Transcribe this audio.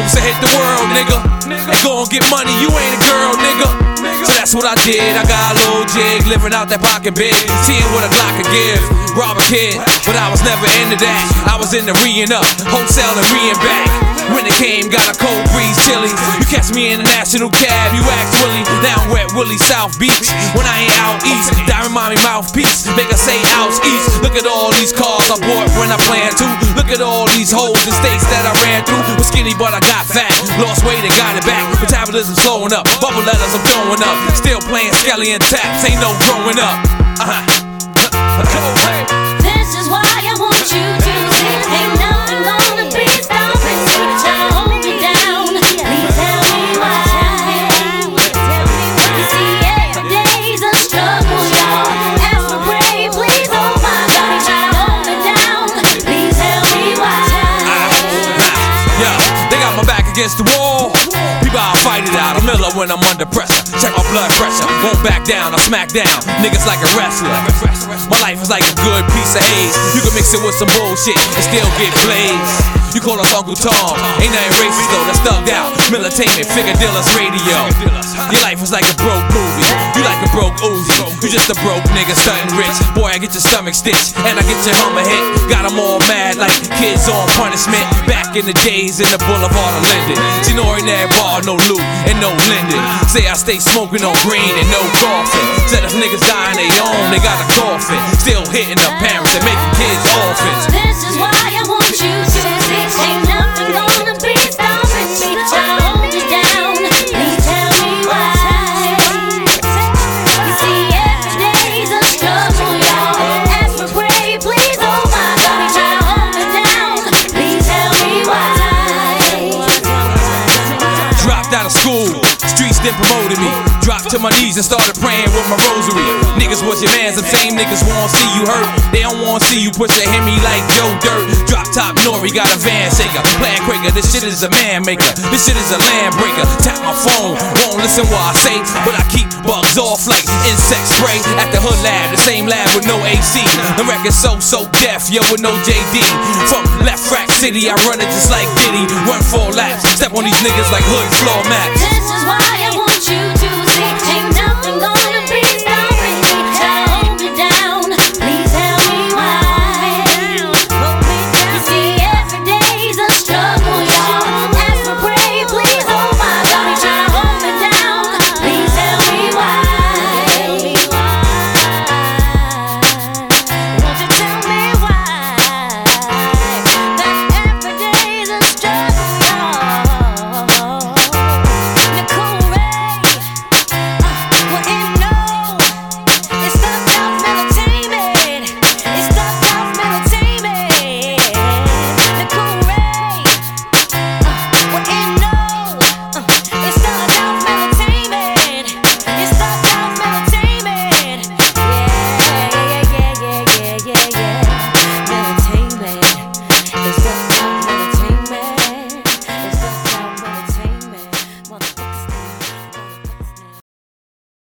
goes to hit the world, nigga. And go and get money, you ain't a girl, nigga. So that's what I did, I got a little jig, living out that pocket big, seeing what a Glock could give. Rob a kid, but I was never into that. I was into re-ing up, wholesale and re-ing back. When it came, got a cold breeze chilly. You catch me in a national cab, you ask Willie. Now I'm wet Willie, South Beach. When I ain't out east, Diamond Mommy mouthpiece, make her say house east. Look at all these cars I bought when I planned to. Look at all these hoes in states that I ran through. Was skinny but I got fat, lost weight and got it back. Metabolism slowing up, bubble letters I'm throwing up. Still playing Skelly and Taps, ain't no growing up. This is why I want you to see. Ain't nothing gonna be stopping me. Try to hold me down. Please tell me why. You see, every day's a struggle, y'all. Ask for pray, please, oh my God. Try to hold me down. Please tell me why. Yeah, they got my back against the wall. People, I'll fight it out. I'm Miller when I'm under pressure. Check my blood pressure. Won't back down, I smack down. Niggas like a wrestler. My life is like a good piece of haze. You can mix it with some bullshit and still get blazed. You call us Uncle Tom. Ain't nothing racist though, that's thugged out. Militainment, figure dealers, radio. Your life is like a broke movie. You like a broke Uzi. You just a broke nigga, stunting rich. Boy, I get your stomach stitched and I get your hummer hit. Got them all mad like kids on punishment. Back in the days in the Boulevard of Linden. She know in that bar, no loot and no Linden. Say I stay smoking on green and no coffin. Said if niggas die on they own, they got a coffin. Still hitting up parents and making kids orphans. This is why I want you to see. Ain't nothing gonna be stopping me. Try to hold me down. Please tell me why. You see, every day's a struggle, y'all. Ask for pray, please, oh my God. Try to hold me down. Please tell me why. Dropped out of school, streets then promoted me. Dropped to my knees and started praying with my rosary. Niggas was your mans, them same niggas wanna see you hurt. They don't wanna see you push a Hemi like Joe Dirt. Drop top Nori, got a van shaker. Playing Quaker, this shit is a man maker. This shit is a land breaker. Tap my phone, won't listen what I say, but I keep bugs off like insect spray. At the hood lab, the same lab with no AC. The record's so deaf, yo, with no JD. From left rack city, I run it just like Diddy. Run 4 laps, step on these niggas like hood floor mats.